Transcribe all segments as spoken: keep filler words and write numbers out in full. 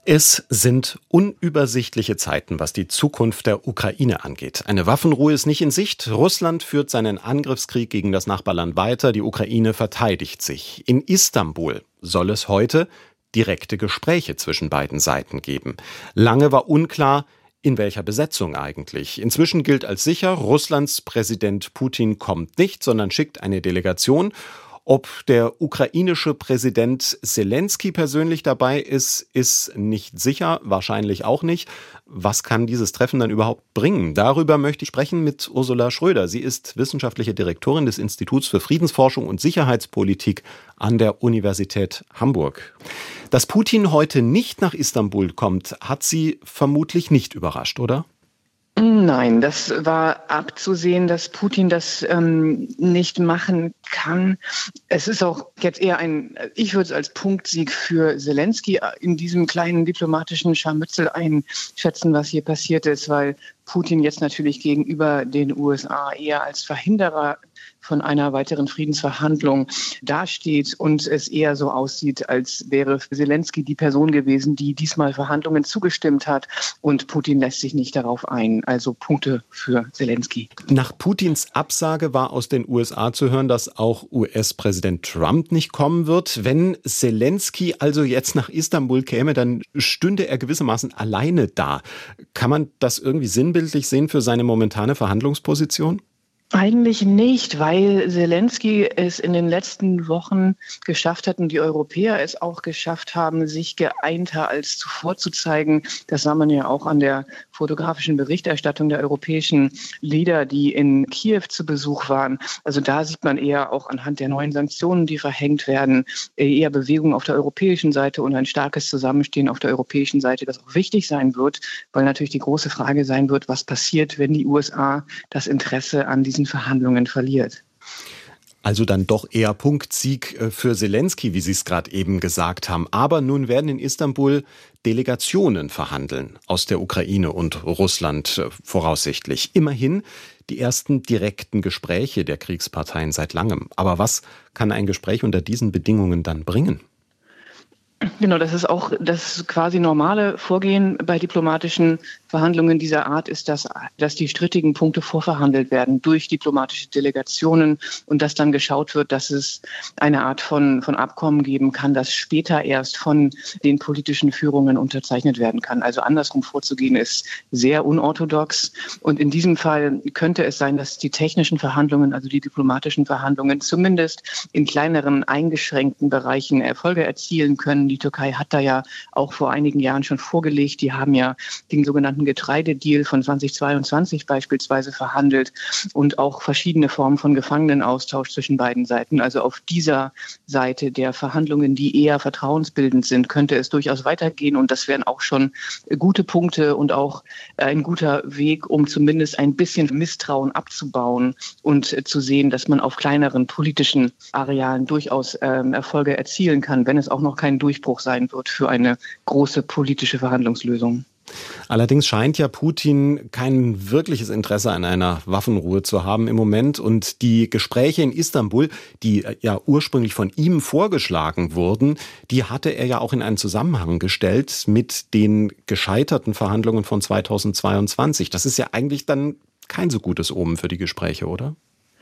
Es sind unübersichtliche Zeiten, was die Zukunft der Ukraine angeht. Eine Waffenruhe ist nicht in Sicht. Russland führt seinen Angriffskrieg gegen das Nachbarland weiter. Die Ukraine verteidigt sich. In Istanbul soll es heute direkte Gespräche zwischen beiden Seiten geben. Lange war unklar, in welcher Besetzung eigentlich. Inzwischen gilt als sicher, Russlands Präsident Putin kommt nicht, sondern schickt eine Delegation. Ob der ukrainische Präsident Selenskyj persönlich dabei ist, ist nicht sicher, wahrscheinlich auch nicht. Was kann dieses Treffen dann überhaupt bringen? Darüber möchte ich sprechen mit Ursula Schröder. Sie ist wissenschaftliche Direktorin des Instituts für Friedensforschung und Sicherheitspolitik an der Universität Hamburg. Dass Putin heute nicht nach Istanbul kommt, hat Sie vermutlich nicht überrascht, oder? Nein, das war abzusehen, dass Putin das ähm, nicht machen kann. Es ist auch jetzt eher ein, ich würde es als Punktsieg für Selenskyj in diesem kleinen diplomatischen Scharmützel einschätzen, was hier passiert ist, weil Putin jetzt natürlich gegenüber den U S A eher als Verhinderer von einer weiteren Friedensverhandlung dasteht und es eher so aussieht, als wäre Selenskyj die Person gewesen, die diesmal Verhandlungen zugestimmt hat, und Putin lässt sich nicht darauf ein. Also Punkte für Selenskyj. Nach Putins Absage war aus den U S A zu hören, dass auch U S-Präsident Trump nicht kommen wird. Wenn Selenskyj also jetzt nach Istanbul käme, dann stünde er gewissermaßen alleine da. Kann man das irgendwie sinnbildlich sehen für seine momentane Verhandlungsposition? Eigentlich nicht, weil Selenskyj es in den letzten Wochen geschafft hat und die Europäer es auch geschafft haben, sich geeinter als zuvor zu zeigen. Das sah man ja auch an der fotografischen Berichterstattung der europäischen Leader, die in Kiew zu Besuch waren. Also da sieht man eher auch anhand der neuen Sanktionen, die verhängt werden, eher Bewegung auf der europäischen Seite und ein starkes Zusammenstehen auf der europäischen Seite, das auch wichtig sein wird, weil natürlich die große Frage sein wird, was passiert, wenn die U S A das Interesse an diesen Verhandlungen verliert. Also dann doch eher Punktsieg für Selenskyj, wie Sie es gerade eben gesagt haben. Aber nun werden in Istanbul Delegationen verhandeln aus der Ukraine und Russland voraussichtlich. Immerhin die ersten direkten Gespräche der Kriegsparteien seit langem. Aber was kann ein Gespräch unter diesen Bedingungen dann bringen? Genau, das ist auch das quasi normale Vorgehen bei diplomatischen Verhandlungen dieser Art ist, dass, dass die strittigen Punkte vorverhandelt werden durch diplomatische Delegationen und dass dann geschaut wird, dass es eine Art von, von Abkommen geben kann, das später erst von den politischen Führungen unterzeichnet werden kann. Also andersrum vorzugehen ist sehr unorthodox. Und in diesem Fall könnte es sein, dass die technischen Verhandlungen, also die diplomatischen Verhandlungen, zumindest in kleineren, eingeschränkten Bereichen Erfolge erzielen können. Die Türkei hat da ja auch vor einigen Jahren schon vorgelegt. Die haben ja den sogenannten Getreidedeal von zweitausendzweiundzwanzig beispielsweise verhandelt und auch verschiedene Formen von Gefangenenaustausch zwischen beiden Seiten. Also auf dieser Seite der Verhandlungen, die eher vertrauensbildend sind, könnte es durchaus weitergehen. Und das wären auch schon gute Punkte und auch ein guter Weg, um zumindest ein bisschen Misstrauen abzubauen und zu sehen, dass man auf kleineren politischen Arealen durchaus ähm, Erfolge erzielen kann, wenn es auch noch kein Durchbruch sein wird für eine große politische Verhandlungslösung. Allerdings scheint ja Putin kein wirkliches Interesse an einer Waffenruhe zu haben im Moment. Und die Gespräche in Istanbul, die ja ursprünglich von ihm vorgeschlagen wurden, die hatte er ja auch in einen Zusammenhang gestellt mit den gescheiterten Verhandlungen von zweitausendzweiundzwanzig. Das ist ja eigentlich dann kein so gutes Omen für die Gespräche, oder?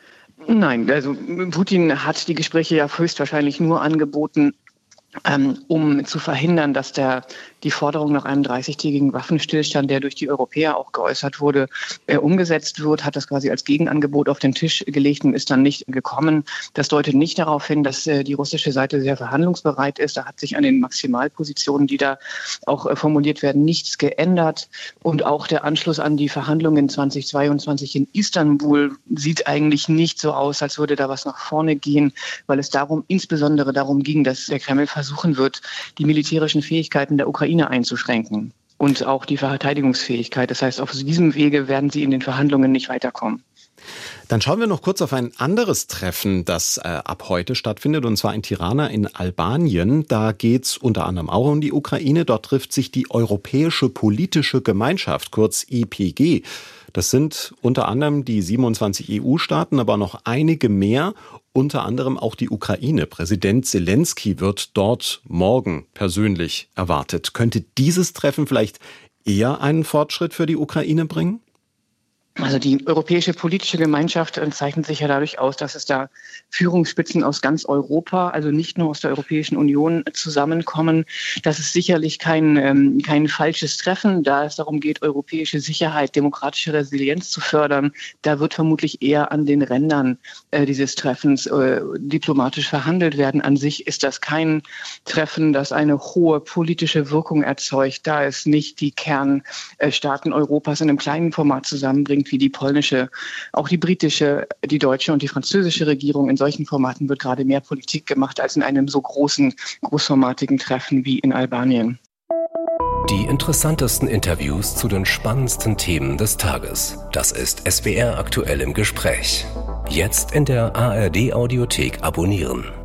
Nein, also Putin hat die Gespräche ja höchstwahrscheinlich nur angeboten, Ähm, um zu verhindern, dass der, die Forderung nach einem dreißigtägigen Waffenstillstand, der durch die Europäer auch geäußert wurde, äh, umgesetzt wird, hat das quasi als Gegenangebot auf den Tisch gelegt und ist dann nicht gekommen. Das deutet nicht darauf hin, dass äh, die russische Seite sehr verhandlungsbereit ist. Da hat sich an den Maximalpositionen, die da auch äh, formuliert werden, nichts geändert. Und auch der Anschluss an die Verhandlungen zweitausendzweiundzwanzig in Istanbul sieht eigentlich nicht so aus, als würde da was nach vorne gehen, weil es darum, insbesondere darum ging, dass der Kreml versuchen wird, die militärischen Fähigkeiten der Ukraine einzuschränken und auch die Verteidigungsfähigkeit. Das heißt, auf diesem Wege werden sie in den Verhandlungen nicht weiterkommen. Dann schauen wir noch kurz auf ein anderes Treffen, das äh, ab heute stattfindet, und zwar in Tirana in Albanien. Da geht es unter anderem auch um die Ukraine. Dort trifft sich die Europäische Politische Gemeinschaft, kurz E P G. Das sind unter anderem die siebenundzwanzig E U-Staaten, aber noch einige mehr, unter anderem auch die Ukraine. Präsident Zelensky wird dort morgen persönlich erwartet. Könnte dieses Treffen vielleicht eher einen Fortschritt für die Ukraine bringen? Also die Europäische Politische Gemeinschaft zeichnet sich ja dadurch aus, dass es da Führungsspitzen aus ganz Europa, also nicht nur aus der Europäischen Union, zusammenkommen. Das ist sicherlich kein, ähm, kein falsches Treffen, da es darum geht, europäische Sicherheit, demokratische Resilienz zu fördern. Da wird vermutlich eher an den Rändern äh, dieses Treffens äh, diplomatisch verhandelt werden. An sich ist das kein Treffen, das eine hohe politische Wirkung erzeugt, da es nicht die Kernstaaten Europas in einem kleinen Format zusammenbringt, wie die polnische, auch die britische, die deutsche und die französische Regierung. In solchen Formaten wird gerade mehr Politik gemacht als in einem so großen, großformatigen Treffen wie in Albanien. Die interessantesten Interviews zu den spannendsten Themen des Tages. Das ist S W R aktuell im Gespräch. Jetzt in der A R D Audiothek abonnieren.